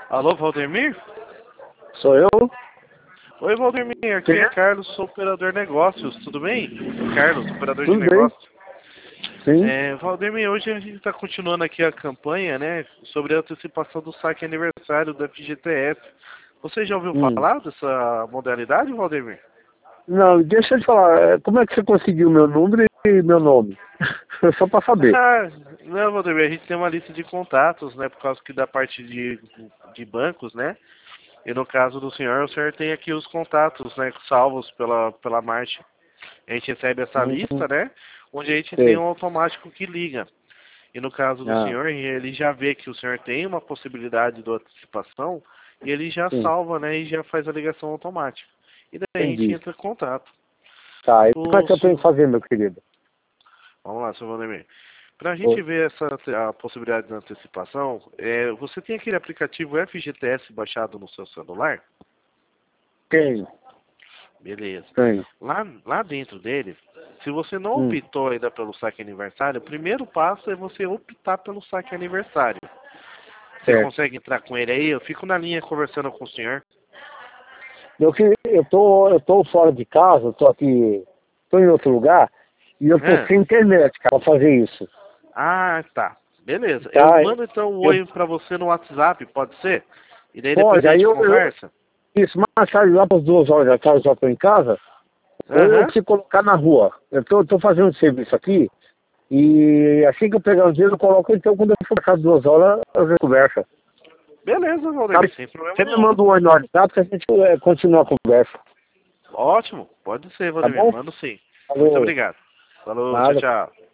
Alô, Valdemir? Sou eu? Oi, Valdemir, aqui Quem é é? Carlos, sou operador de negócios, tudo bem? Carlos, operador de Tudo bem? negócios. Sim. Valdemir, hoje a gente está continuando aqui a campanha, né, sobre a antecipação do saque aniversário da FGTS. Você já ouviu Hum. falar dessa modalidade, Valdemir? Não, deixa eu te falar, como é que você conseguiu meu número e meu nome? Só pra saber. Ah, não, Valdemir, a gente tem uma lista de contatos, né, por causa que da parte de bancos, né? E no caso do senhor, o senhor tem aqui os contatos, né, salvos pela Marte. A gente recebe essa lista, Hum, né, onde a gente tem sei. um automático que liga. E no caso do Ah, senhor, ele já vê que o senhor tem uma possibilidade de antecipação e ele já sim, salva, né, e já faz a ligação automática. E daí a gente entendi. entra em contato. Tá, e como é O, que eu tenho que fazer, meu querido? vamos lá, seu Valdemir. Para a gente Oi. ver a possibilidade de antecipação, você tem aquele aplicativo FGTS baixado no seu celular? Tenho, Beleza. tenho. Lá dentro dele, se você não Hum, optou ainda pelo saque aniversário, o primeiro passo é você optar pelo saque aniversário. Você certo. consegue entrar com ele aí? Eu fico na linha conversando com o senhor. Eu tô fora de casa, eu tô aqui, tô em outro lugar, e eu tô Hã? sem internet, cara, pra fazer isso. Ah, tá. Beleza. Eu Tá? mando então um Eu, oi pra você no WhatsApp, pode ser? E daí depois pode, a aí gente eu conversa? isso, mais tarde, lá para as 2 horas da tarde, eu já tô em casa. Ou eu Aham. preciso colocar na rua. Eu tô fazendo um serviço aqui e assim que eu pegar o dinheiro eu coloco, então quando eu for passar 2 horas, a gente conversa. Beleza, Valdemir, Sabe? sem problema Você me nenhum. manda um oi no WhatsApp que a gente continua a conversa. Ótimo. Pode ser, Tá Valdemir. bom? Mando sim. Muito Falou. obrigado. Falou, tchau, Nada. tchau.